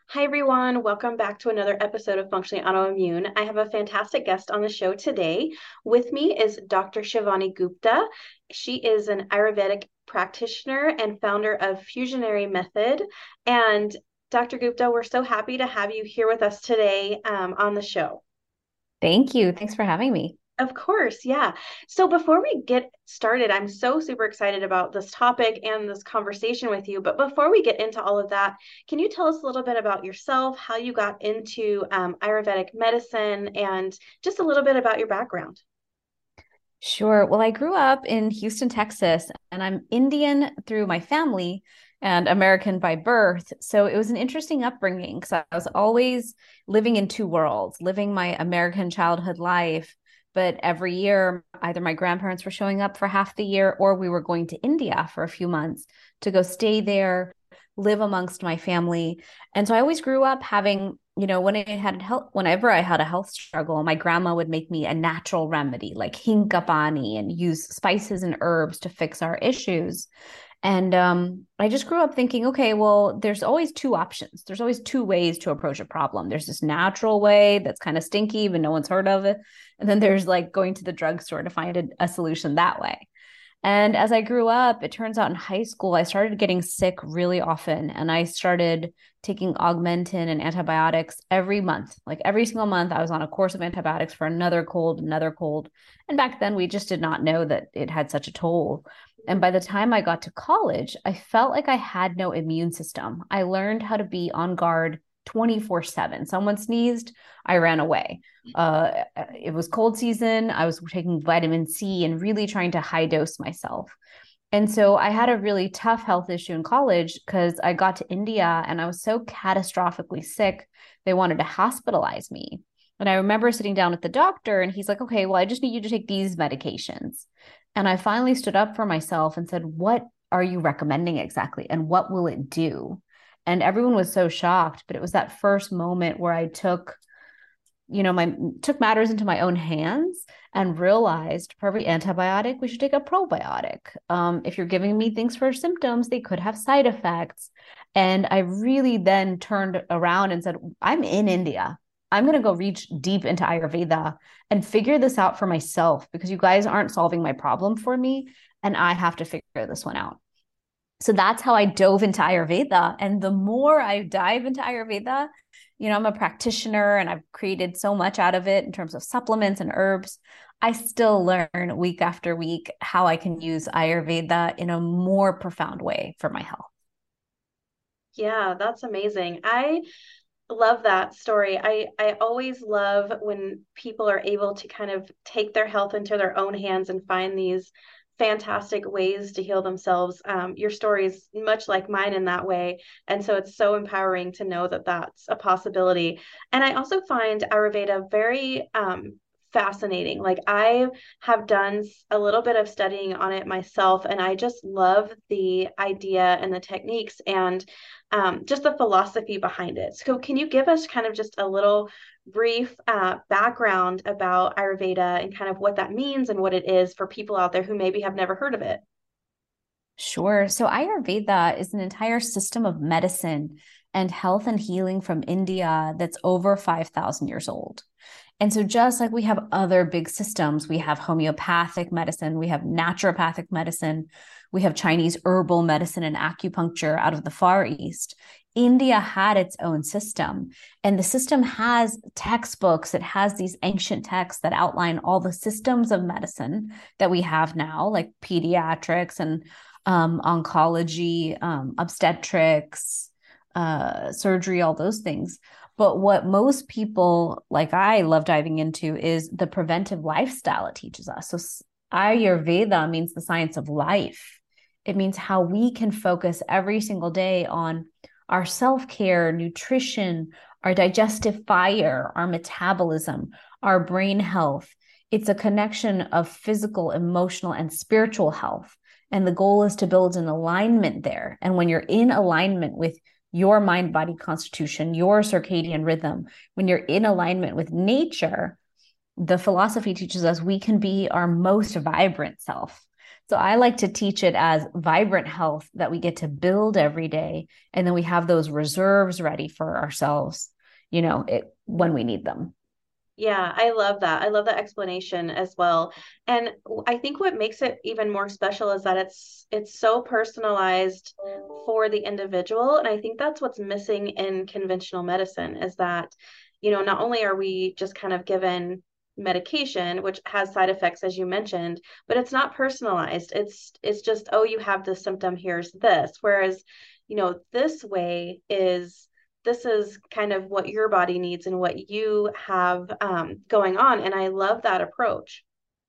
Hi, everyone. Welcome back to another episode of Functionally Autoimmune. I have a fantastic guest on the show today. With me is Dr. Shivani Gupta. She is an Ayurvedic practitioner and founder of Fusionary Method. And Dr. Gupta, we're so happy to have you here with us today on the show. Thank you. Thanks for having me. Of course, yeah. So before we get started, I'm so super excited about this topic and this conversation with you. But before we get into all of that, can you tell us a little bit about yourself, how you got into Ayurvedic medicine, and just a little bit about your background? Sure. Well, I grew up in Houston, Texas, and I'm Indian through my family and American by birth. So it was an interesting upbringing because I was always living in two worlds, living my American childhood life. But every year, either my grandparents were showing up for half the year or we were going to India for a few months to go stay there, live amongst my family. And so I always grew up having, whenever I had a health struggle, my grandma would make me a natural remedy like hinkapani and use spices and herbs to fix our issues. And I just grew up thinking, okay, well, there's always two options. There's always two ways to approach a problem. There's this natural way that's kind of stinky, but no one's heard of it. And then there's like going to the drugstore to find a solution that way. And as I grew up, it turns out in high school, I started getting sick really often. And I started taking Augmentin and antibiotics every month. Like every single month, I was on a course of antibiotics for another cold, another cold. And back then, we just did not know that it had such a toll. And by the time I got to college, I felt like I had no immune system. I learned how to be on guard 24/7. Someone sneezed, I ran away. It was cold season. I was taking vitamin C and really trying to high dose myself. And so I had a really tough health issue in college because I got to India and I was so catastrophically sick, they wanted to hospitalize me. And I remember sitting down with the doctor and he's like, okay, well, I just need you to take these medications. And I finally stood up for myself and said, what are you recommending exactly? And what will it do? And everyone was so shocked, but it was that first moment where I my took matters into my own hands and realized for every antibiotic we should take a probiotic. If you're giving me things for symptoms, they could have side effects. And I really then turned around and said, I'm in India. I'm going to go reach deep into Ayurveda and figure this out for myself because you guys aren't solving my problem for me and I have to figure this one out. So that's how I dove into Ayurveda. And the more I dive into Ayurveda, I'm a practitioner and I've created so much out of it in terms of supplements and herbs. I still learn week after week how I can use Ayurveda in a more profound way for my health. Yeah, that's amazing. I love that story. I always love when people are able to kind of take their health into their own hands and find these fantastic ways to heal themselves. Your story is much like mine in that way, and so it's so empowering to know that that's a possibility. And I also find Ayurveda very fascinating. Like I have done a little bit of studying on it myself, and I just love the idea and the techniques and just the philosophy behind it. So, can you give us kind of just a little brief background about Ayurveda and kind of what that means and what it is for people out there who maybe have never heard of it? Sure. So Ayurveda is an entire system of medicine and health and healing from India that's over 5,000 years old. And so, just like we have other big systems, we have homeopathic medicine, we have naturopathic medicine, we have Chinese herbal medicine and acupuncture out of the Far East. India had its own system, and the system has textbooks. It has these ancient texts that outline all the systems of medicine that we have now, like pediatrics and oncology, obstetrics, surgery, all those things. But what most people, like I, love diving into is the preventive lifestyle it teaches us. So Ayurveda means the science of life. It means how we can focus every single day on our self-care, nutrition, our digestive fire, our metabolism, our brain health. It's a connection of physical, emotional, and spiritual health. And the goal is to build an alignment there. And when you're in alignment with your mind body constitution, your circadian rhythm, when you're in alignment with nature, the philosophy teaches us we can be our most vibrant self. So I like to teach it as vibrant health that we get to build every day. And then we have those reserves ready for ourselves, when we need them. Yeah, I love that. I love that explanation as well. And I think what makes it even more special is that it's so personalized for the individual. And I think that's what's missing in conventional medicine is that, not only are we just kind of given medication, which has side effects, as you mentioned, but it's not personalized. It's just, oh, you have this symptom, here's this. Whereas, this way is this is kind of what your body needs and what you have going on. And I love that approach.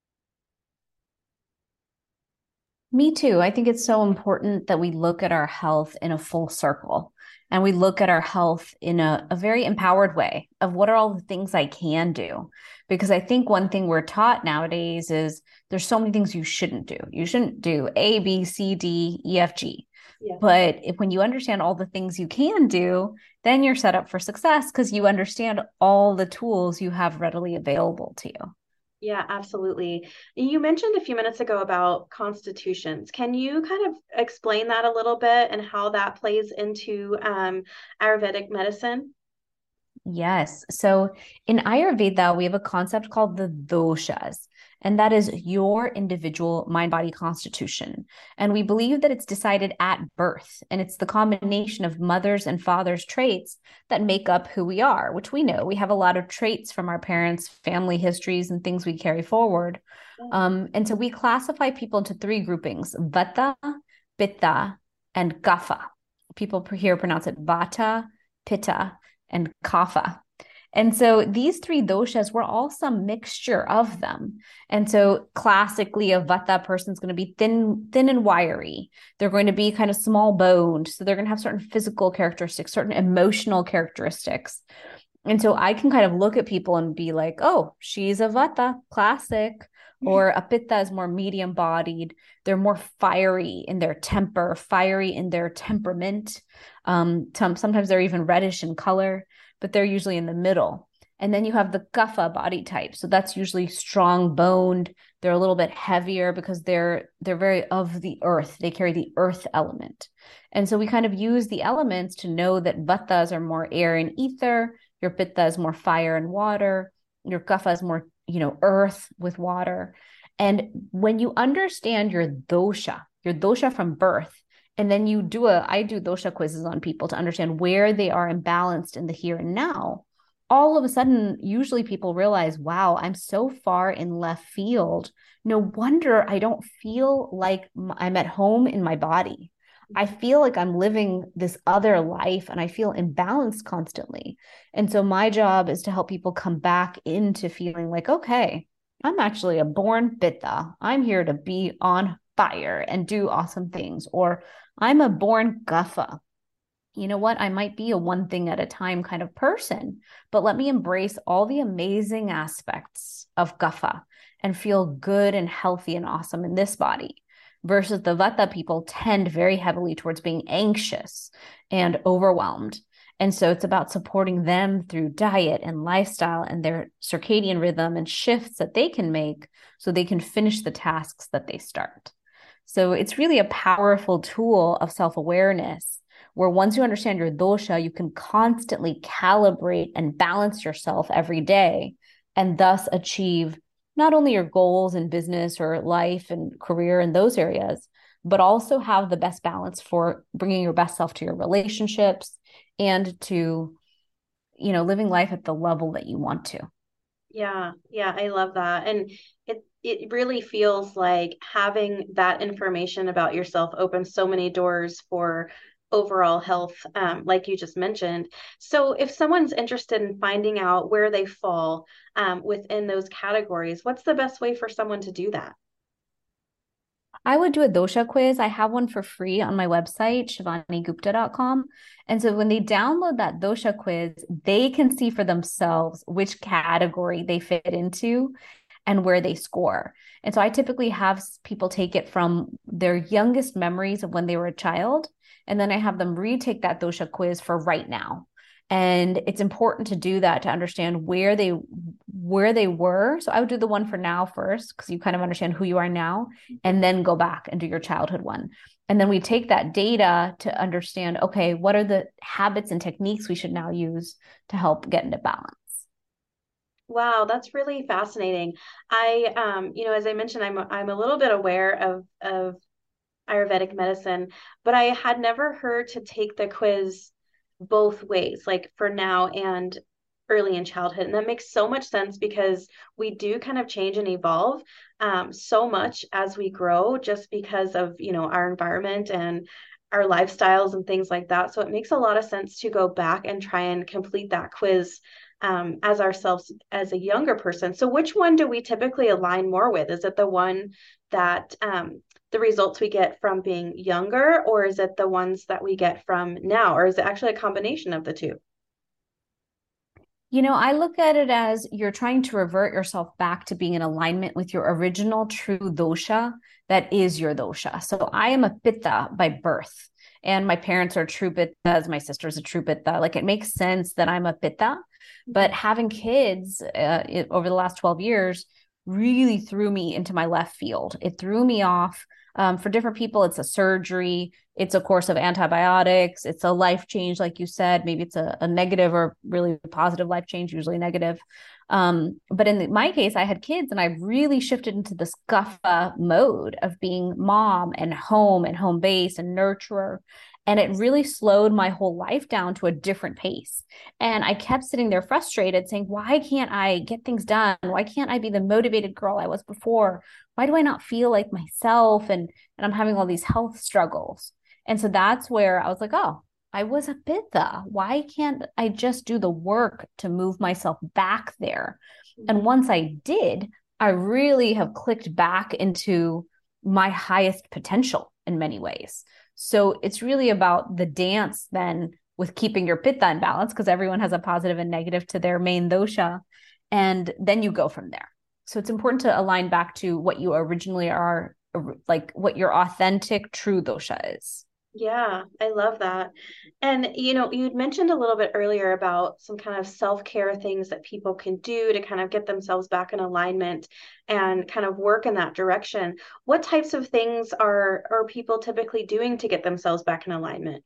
Me too. I think it's so important that we look at our health in a full circle and we look at our health in a very empowered way of what are all the things I can do. Because I think one thing we're taught nowadays is there's so many things you shouldn't do. You shouldn't do A, B, C, D, E, F, G. Yeah. But when you understand all the things you can do, then you're set up for success because you understand all the tools you have readily available to you. Yeah, absolutely. You mentioned a few minutes ago about constitutions. Can you kind of explain that a little bit and how that plays into Ayurvedic medicine? Yes. So in Ayurveda, we have a concept called the doshas, and that is your individual mind body constitution. And we believe that it's decided at birth, and it's the combination of mother's and father's traits that make up who we are, which we know we have a lot of traits from our parents, family histories, and things we carry forward. And so we classify people into three groupings: vata, pitta, and kapha. People here pronounce it vata, pitta, and kapha. And so these three doshas were all some mixture of them. And so classically, a vata person is going to be thin and wiry. They're going to be kind of small boned. So they're going to have certain physical characteristics, certain emotional characteristics. And so I can kind of look at people and be like, oh, she's a vata, classic. Or a pitta is more medium bodied. They're more fiery in their temper, fiery in their temperament. Sometimes they're even reddish in color, but they're usually in the middle. And then you have the kapha body type. So that's usually strong boned. They're a little bit heavier because they're very of the earth. They carry the earth element. And so we kind of use the elements to know that vatas are more air and ether. Your pitta is more fire and water. Your kapha is more, earth with water. And when you understand your dosha from birth, and then I do dosha quizzes on people to understand where they are imbalanced in the here and now. All of a sudden, usually people realize, wow, I'm so far in left field. No wonder I don't feel like I'm at home in my body. I feel like I'm living this other life and I feel imbalanced constantly. And so my job is to help people come back into feeling like, okay, I'm actually a born pitta. I'm here to be on fire and do awesome things. Or I'm a born kapha. You know what? I might be a one thing at a time kind of person, but let me embrace all the amazing aspects of kapha and feel good and healthy and awesome in this body. Versus the vata people tend very heavily towards being anxious and overwhelmed. And so it's about supporting them through diet and lifestyle and their circadian rhythm and shifts that they can make so they can finish the tasks that they start. So it's really a powerful tool of self-awareness where once you understand your dosha, you can constantly calibrate and balance yourself every day and thus achieve not only your goals in business or life and career in those areas, but also have the best balance for bringing your best self to your relationships and to, living life at the level that you want to. Yeah, yeah, I love that. And it really feels like having that information about yourself opens so many doors for overall health, like you just mentioned. So if someone's interested in finding out where they fall within those categories, what's the best way for someone to do that? I would do a dosha quiz. I have one for free on my website, shivanigupta.com. And so when they download that dosha quiz, they can see for themselves which category they fit into and where they score. And so I typically have people take it from their youngest memories of when they were a child. And then I have them retake that dosha quiz for right now. And it's important to do that to understand where they were. So I would do the one for now first, because you kind of understand who you are now, and then go back and do your childhood one. And then we take that data to understand, okay, what are the habits and techniques we should now use to help get into balance? Wow, that's really fascinating. As I mentioned, I'm a little bit aware of Ayurvedic medicine, but I had never heard to take the quiz both ways, like for now and early in childhood. And that makes so much sense because we do kind of change and evolve so much as we grow just because of, our environment and our lifestyles and things like that. So it makes a lot of sense to go back and try and complete that quiz as ourselves as a younger person. So which one do we typically align more with? Is it the one that the results we get from being younger, or is it the ones that we get from now, or is it actually a combination of the two? I look at it as you're trying to revert yourself back to being in alignment with your original true dosha that is your dosha. So I am a pitta by birth, and my parents are true pittas. My sister's a true pitta. Like, it makes sense that I'm a pitta, but having kids over the last 12 years really threw me into my left field. It threw me off. For different people, it's a surgery, it's a course of antibiotics, it's a life change, like you said. Maybe it's a negative or really positive life change, usually negative. But in my case, I had kids and I really shifted into this guffa mode of being mom and home base and nurturer. And it really slowed my whole life down to a different pace. And I kept sitting there frustrated saying, why can't I get things done? Why can't I be the motivated girl I was before? Why do I not feel like myself? And I'm having all these health struggles. And so that's where I was like, oh, I was a pitta. Why can't I just do the work to move myself back there? And once I did, I really have clicked back into my highest potential in many ways. So it's really about the dance then with keeping your pitta in balance, because everyone has a positive and negative to their main dosha. And then you go from there. So it's important to align back to what you originally are, like what your authentic true dosha is. Yeah, I love that. And you'd mentioned a little bit earlier about some kind of self-care things that people can do to kind of get themselves back in alignment and kind of work in that direction. What types of things are people typically doing to get themselves back in alignment?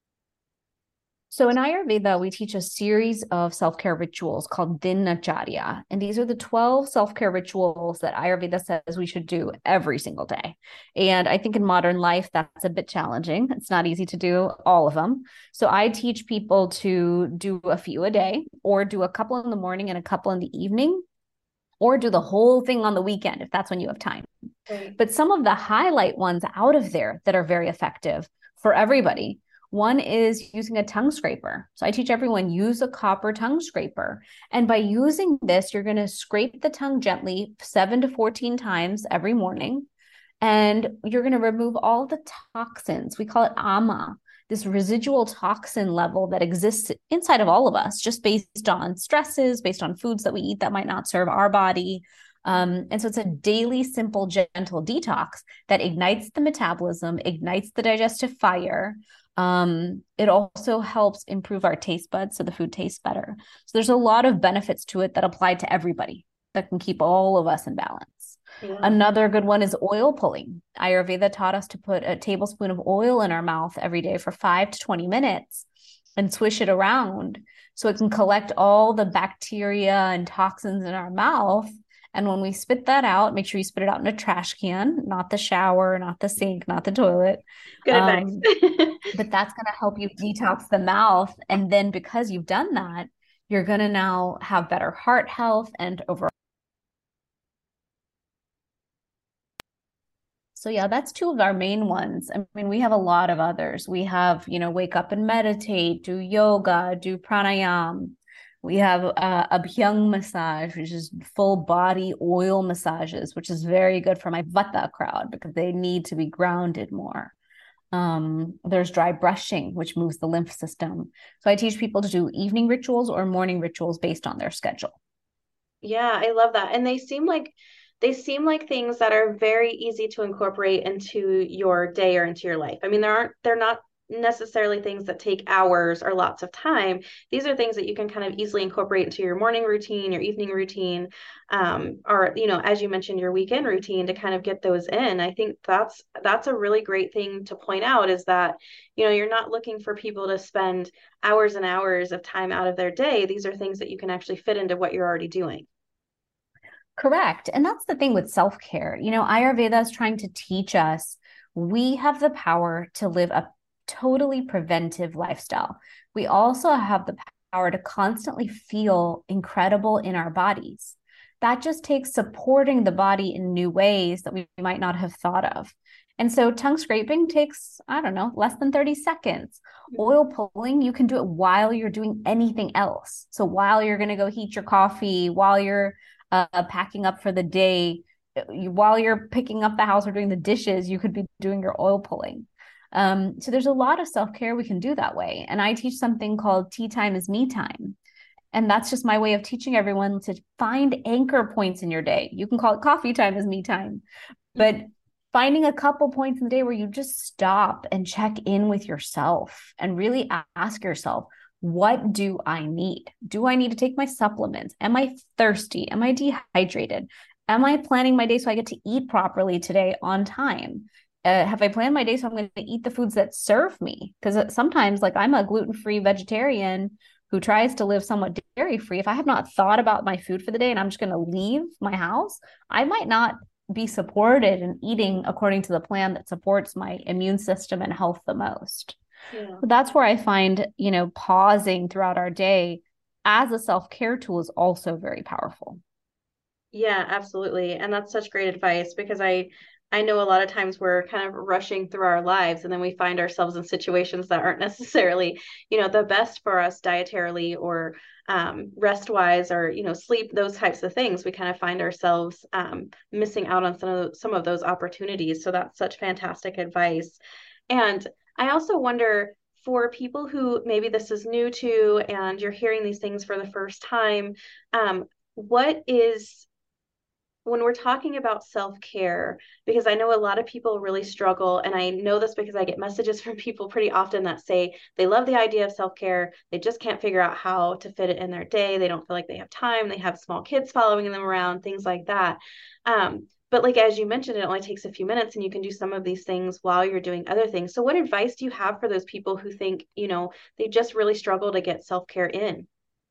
So in Ayurveda, we teach a series of self-care rituals called Dinacharya. And these are the 12 self-care rituals that Ayurveda says we should do every single day. And I think in modern life, that's a bit challenging. It's not easy to do all of them. So I teach people to do a few a day, or do a couple in the morning and a couple in the evening, or do the whole thing on the weekend if that's when you have time. Right. But some of the highlight ones out of there that are very effective for everybody. One is using a tongue scraper. So I teach everyone, use a copper tongue scraper. And by using this, you're going to scrape the tongue gently 7 to 14 times every morning. And you're going to remove all the toxins. We call it ama, this residual toxin level that exists inside of all of us, just based on stresses, based on foods that we eat that might not serve our body. And so it's a daily, simple, gentle detox that ignites the metabolism, ignites the digestive fire. It also helps improve our taste buds so the food tastes better. So there's a lot of benefits to it that apply to everybody that can keep all of us in balance. Yeah. Another good one is oil pulling. Ayurveda taught us to put a tablespoon of oil in our mouth every day for 5 to 20 minutes and swish it around so it can collect all the bacteria and toxins in our mouth. And when we spit that out, make sure you spit it out in a trash can, not the shower, not the sink, not the toilet. Good advice. But that's going to help you detox the mouth. And then because you've done that, you're going to now have better heart health and overall. So yeah, that's two of our main ones. I mean, we have a lot of others. We have, wake up and meditate, do yoga, do pranayam. We have Abhyang massage, which is full body oil massages, which is very good for my Vata crowd because they need to be grounded more. There's dry brushing, which moves the lymph system. So I teach people to do evening rituals or morning rituals based on their schedule. Yeah, I love that. And they seem like things that are very easy to incorporate into your day or into your life. I mean, they're not necessarily things that take hours or lots of time. These are things that you can kind of easily incorporate into your morning routine, your evening routine, or, as you mentioned, your weekend routine to kind of get those in. I think that's a really great thing to point out, is that, you're not looking for people to spend hours and hours of time out of their day. These are things that you can actually fit into what you're already doing. Correct. And that's the thing with self-care. Ayurveda is trying to teach us we have the power to live a totally preventive lifestyle. We also have the power to constantly feel incredible in our bodies. That just takes supporting the body in new ways that we might not have thought of. And so tongue scraping takes, I don't know, less than 30 seconds. Oil pulling, you can do it while you're doing anything else. So while you're going to go heat your coffee, while you're packing up for the day, while you're picking up the house or doing the dishes, you could be doing your oil pulling. So there's a lot of self-care we can do that way. And I teach something called tea time is me time. And that's just my way of teaching everyone to find anchor points in your day. You can call it coffee time is me time, but finding a couple points in the day where you just stop and check in with yourself and really ask yourself, what do I need? Do I need to take my supplements? Am I thirsty? Am I dehydrated? Am I planning my day so I get to eat properly today on time? Have I planned my day so I'm going to eat the foods that serve me? Because sometimes, like, I'm a gluten-free vegetarian who tries to live somewhat dairy-free. If I have not thought about my food for the day and I'm just going to leave my house, I might not be supported in eating according to the plan that supports my immune system and health the most. Yeah. That's where I find, pausing throughout our day as a self-care tool is also very powerful. Yeah, absolutely. And that's such great advice, because I know a lot of times we're kind of rushing through our lives, and then we find ourselves in situations that aren't necessarily, the best for us dietarily or rest wise, or, sleep, those types of things. We kind of find ourselves missing out on some of those opportunities. So that's such fantastic advice. And I also wonder, for people who maybe this is new to and you're hearing these things for the first time, what is, when we're talking about self-care, because I know a lot of people really struggle, and I know this because I get messages from people pretty often that say they love the idea of self-care, they just can't figure out how to fit it in their day, they don't feel like they have time, they have small kids following them around, things like that. But like, as you mentioned, it only takes a few minutes and you can do some of these things while you're doing other things. So what advice do you have for those people who think, they just really struggle to get self-care in?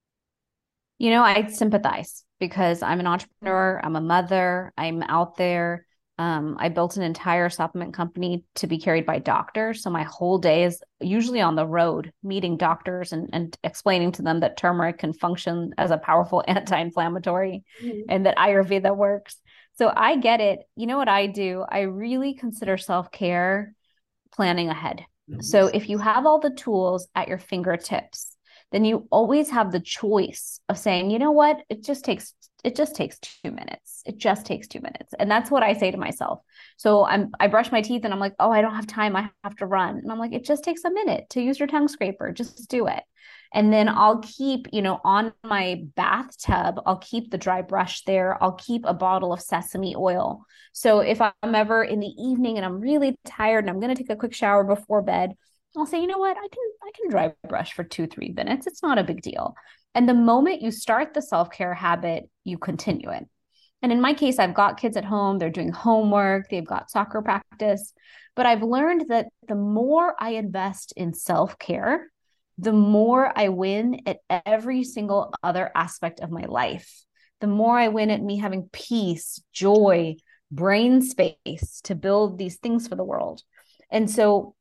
I sympathize because I'm an entrepreneur, I'm a mother, I'm out there. I built an entire supplement company to be carried by doctors. So my whole day is usually on the road, meeting doctors and explaining to them that turmeric can function as a powerful anti-inflammatory and that Ayurveda works. So I get it. You know what I do? I really consider self-care planning ahead. So if you have all the tools at your fingertips, then you always have the choice of saying, you know what, it just takes 2 minutes. It just takes 2 minutes. And that's what I say to myself. So I brush my teeth and I'm like, oh, I don't have time. I have to run. And I'm like, it just takes a minute to use your tongue scraper. Just do it. And then I'll keep, on my bathtub, I'll keep the dry brush there. I'll keep a bottle of sesame oil. So if I'm ever in the evening and I'm really tired and I'm going to take a quick shower before bed, I'll say, you know what, I can dry brush for 2-3 minutes. It's not a big deal. And the moment you start the self-care habit, you continue it. And in my case, I've got kids at home, they're doing homework, they've got soccer practice. But I've learned that the more I invest in self-care, the more I win at every single other aspect of my life. The more I win at me having peace, joy, brain space to build these things for the world. And so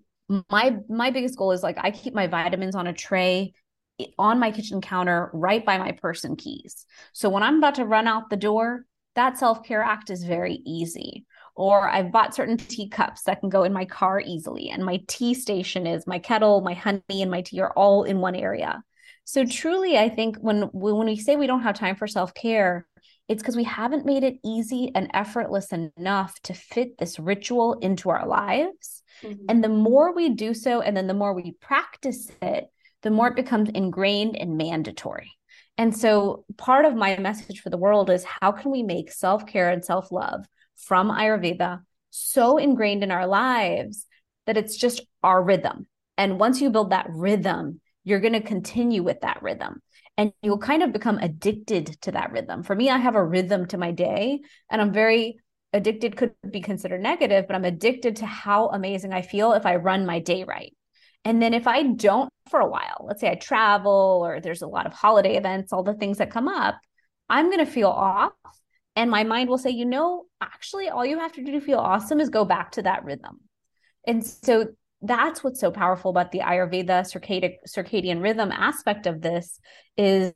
my biggest goal is, like, I keep my vitamins on a tray on my kitchen counter right by my purse and keys. So when I'm about to run out the door, that self-care act is very easy. Or I've bought certain teacups that can go in my car easily. And my tea station is my kettle, my honey, and my tea are all in one area. So truly, I think when we say we don't have time for self-care, it's because we haven't made it easy and effortless enough to fit this ritual into our lives. Mm-hmm. And the more we do so, and then the more we practice it, the more it becomes ingrained and mandatory. And so part of my message for the world is, how can we make self-care and self-love from Ayurveda so ingrained in our lives that it's just our rhythm? And once you build that rhythm, you're going to continue with that rhythm and you'll kind of become addicted to that rhythm. For me, I have a rhythm to my day, and I'm very addicted, could be considered negative, but I'm addicted to how amazing I feel if I run my day right. And then if I don't for a while, let's say I travel or there's a lot of holiday events, all the things that come up, I'm going to feel off. And my mind will say, actually, all you have to do to feel awesome is go back to that rhythm. And so that's what's so powerful about the Ayurveda circadian rhythm aspect of this is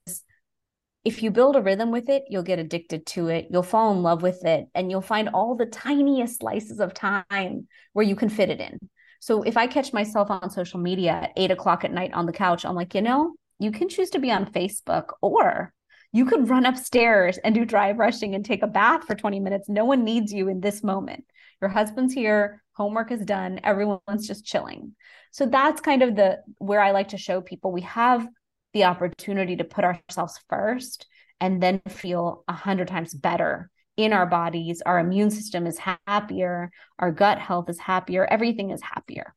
if you build a rhythm with it, you'll get addicted to it. You'll fall in love with it, and you'll find all the tiniest slices of time where you can fit it in. So if I catch myself on social media at 8 o'clock at night on the couch, I'm like, you can choose to be on Facebook, or you could run upstairs and do dry brushing and take a bath for 20 minutes. No one needs you in this moment. Your husband's here, homework is done, everyone's just chilling. So that's kind of where I like to show people we have the opportunity to put ourselves first and then feel 100 times better in our bodies. Our immune system is happier, our gut health is happier, everything is happier.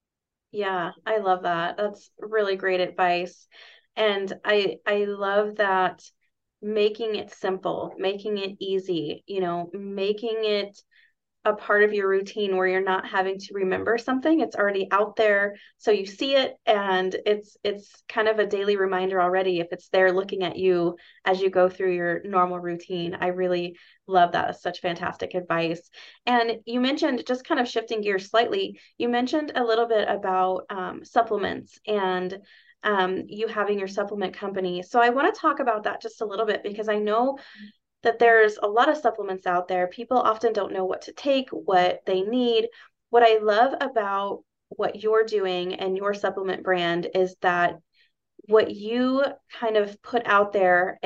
Yeah, I love that. That's really great advice. And I love that, making it simple, making it easy, making it a part of your routine where you're not having to remember something. It's already out there. So you see it, and it's kind of a daily reminder already if it's there looking at you as you go through your normal routine. I really love that. It's such fantastic advice. And you mentioned, just kind of shifting gears slightly, you mentioned a little bit about supplements and you having your supplement company. So I want to talk about that just a little bit, because I know that there's a lot of supplements out there. People often don't know what to take, what they need. What I love about what you're doing and your supplement brand is that what you kind of put out there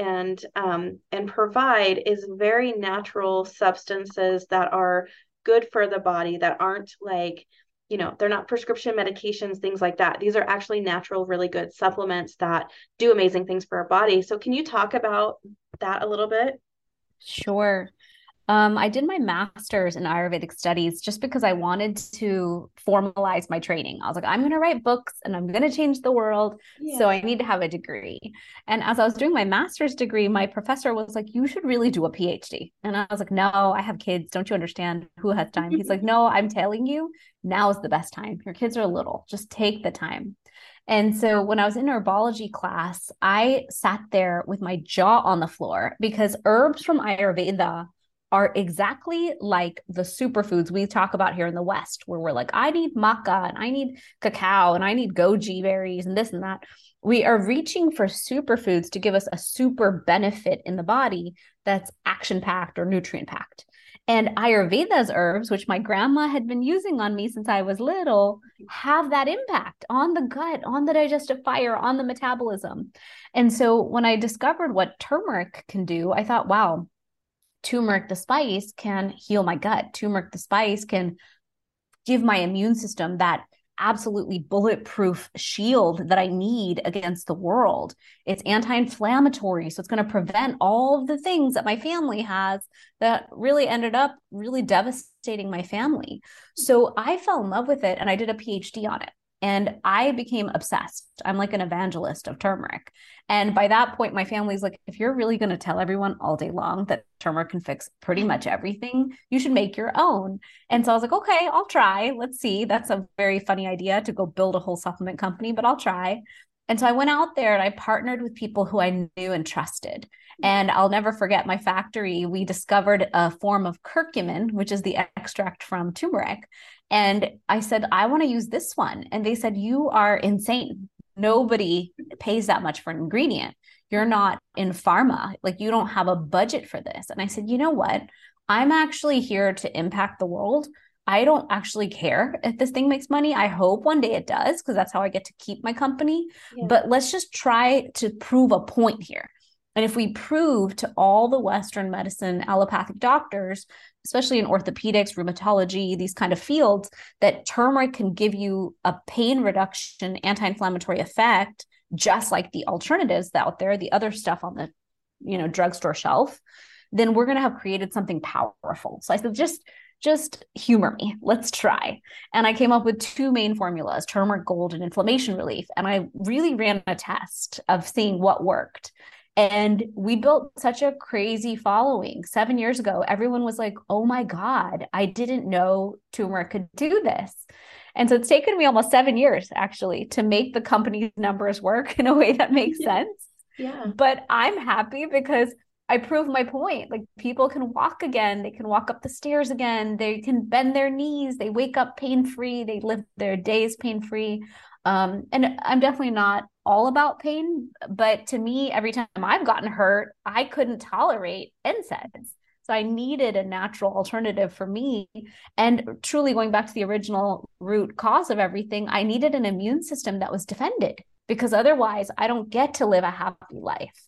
and provide is very natural substances that are good for the body, that aren't like, they're not prescription medications, things like that. These are actually natural, really good supplements that do amazing things for our body. So can you talk about that a little bit? Sure. I did my master's in Ayurvedic studies just because I wanted to formalize my training. I was like, I'm going to write books and I'm going to change the world. So Yeah. I need to have a degree. And as I was doing my master's degree, my professor was like, you should really do a PhD. And I was like, no, I have kids. Don't you understand? Who has time? He's like, no, I'm telling you, now is the best time. Your kids are little. Just take the time. And so when I was in herbology class, I sat there with my jaw on the floor because herbs from Ayurveda are exactly like the superfoods we talk about here in the West, where we're like, I need maca and I need cacao and I need goji berries and this and that. We are reaching for superfoods to give us a super benefit in the body that's action packed or nutrient packed. And Ayurveda's herbs, which my grandma had been using on me since I was little, have that impact on the gut, on the digestive fire, on the metabolism. And so when I discovered what turmeric can do, I thought, wow, turmeric, the spice, can heal my gut. Turmeric, the spice, can give my immune system that absolutely bulletproof shield that I need against the world. It's anti-inflammatory, so it's going to prevent all of the things that my family has that really ended up really devastating my family. So I fell in love with it and I did a PhD on it. And I became obsessed. I'm like an evangelist of turmeric. And by that point, my family's like, if you're really going to tell everyone all day long that turmeric can fix pretty much everything, you should make your own. And so I was like, okay, I'll try. Let's see. That's a very funny idea to go build a whole supplement company, but I'll try. And so I went out there and I partnered with people who I knew and trusted. And I'll never forget my factory. We discovered a form of curcumin, which is the extract from turmeric. And I said, I want to use this one. And they said, you are insane. Nobody pays that much for an ingredient. You're not in pharma. Like, you don't have a budget for this. And I said, you know what? I'm actually here to impact the world. I don't actually care if this thing makes money. I hope one day it does, because that's how I get to keep my company. Yeah. But let's just try to prove a point here. And if we prove to all the Western medicine allopathic doctors, especially in orthopedics, rheumatology, these kind of fields, that turmeric can give you a pain reduction, anti-inflammatory effect, just like the alternatives out there, the other stuff on the drugstore shelf, then we're going to have created something powerful. So I said, just just humor me. Let's try. And I came up with two main formulas, turmeric gold and inflammation relief. And I really ran a test of seeing what worked. And we built such a crazy following. 7 years ago, everyone was like, oh my God, I didn't know turmeric could do this. And so it's taken me almost 7 years actually to make the company's numbers work in a way that makes sense. Yeah. But I'm happy because I proved my point. Like people can walk again, they can walk up the stairs again, they can bend their knees, they wake up pain-free, they live their days pain-free. And I'm definitely not all about pain, but to me, every time I've gotten hurt, I couldn't tolerate NSAIDs. So I needed a natural alternative for me. And truly going back to the original root cause of everything, I needed an immune system that was defended because otherwise I don't get to live a happy life.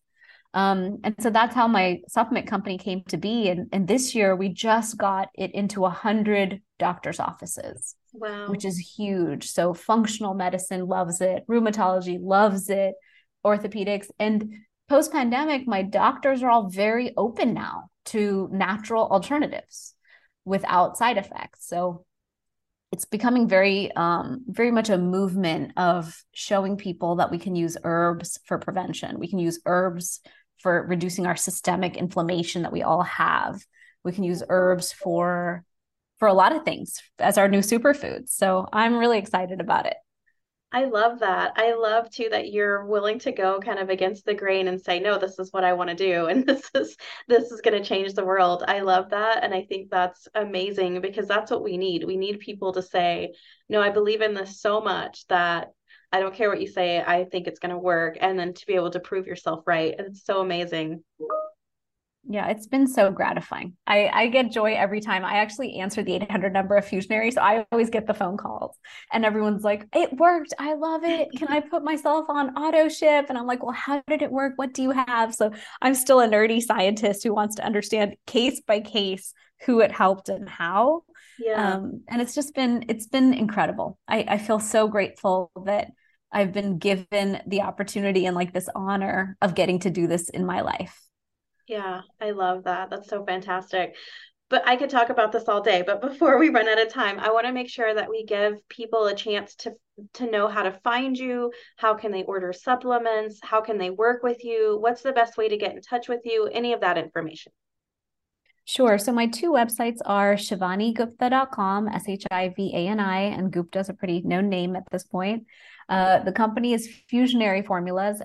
And so that's how my supplement company came to be. And this year we just got it into 100 doctors' offices. Wow. Which is huge. So functional medicine loves it, rheumatology loves it, orthopedics. And post-pandemic, my doctors are all very open now to natural alternatives without side effects. So it's becoming very much a movement of showing people that we can use herbs for prevention. We can use herbs for reducing our systemic inflammation that we all have. We can use herbs for a lot of things as our new superfoods. So I'm really excited about it. I love that. I love too that you're willing to go kind of against the grain and say, no, this is what I want to do. And this is going to change the world. I love that. And I think that's amazing because that's what we need. We need people to say, no, I believe in this so much that I don't care what you say. I think it's going to work. And then to be able to prove yourself right. It's so amazing. Yeah, it's been so gratifying. I get joy every time. I actually answer the 800 number of Fusionary, so I always get the phone calls and everyone's like, it worked. I love it. Can I put myself on auto ship? And I'm like, well, how did it work? What do you have? So I'm still a nerdy scientist who wants to understand case by case who it helped and how. Yeah. And it's been incredible. I feel so grateful that I've been given the opportunity and like this honor of getting to do this in my life. Yeah, I love that. That's so fantastic. But I could talk about this all day, but before we run out of time, I want to make sure that we give people a chance to know how to find you, how can they order supplements, how can they work with you, what's the best way to get in touch with you, any of that information. Sure. So my two websites are shivanigupta.com, Shivani, and Gupta is a pretty known name at this point. The company is Fusionary Formulas,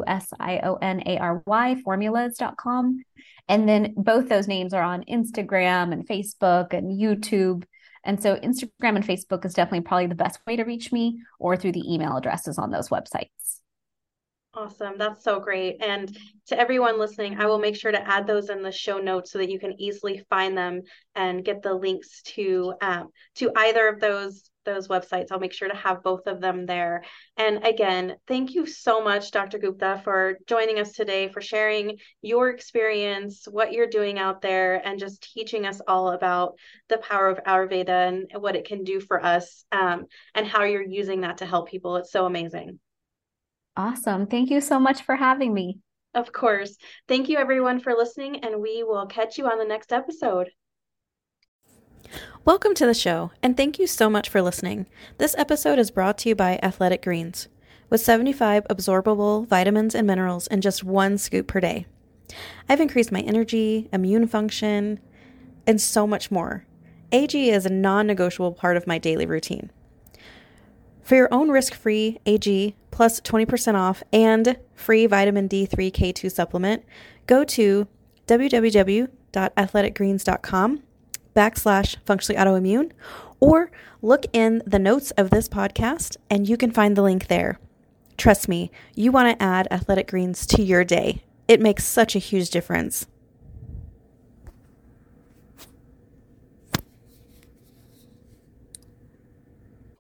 Fusionary formulas.com. And then both those names are on Instagram and Facebook and YouTube. And so Instagram and Facebook is definitely probably the best way to reach me, or through the email addresses on those websites. Awesome. That's so great. And to everyone listening, I will make sure to add those in the show notes so that you can easily find them and get the links to either of those websites. I'll make sure to have both of them there. And again, thank you so much, Dr. Gupta, for joining us today, for sharing your experience, what you're doing out there, and just teaching us all about the power of Ayurveda and what it can do for us, and how you're using that to help people. It's so amazing. Awesome. Thank you so much for having me. Of course. Thank you, everyone, for listening, and we will catch you on the next episode. Welcome to the show, and thank you so much for listening. This episode is brought to you by Athletic Greens, with 75 absorbable vitamins and minerals in just 1 scoop per day. I've increased my energy, immune function, and so much more. AG is a non-negotiable part of my daily routine. For your own risk-free AG plus 20% off and free vitamin D3 K2 supplement, go to www.athleticgreens.com/functionallyautoimmune, or look in the notes of this podcast and you can find the link there. Trust me, you want to add Athletic Greens to your day. It makes such a huge difference.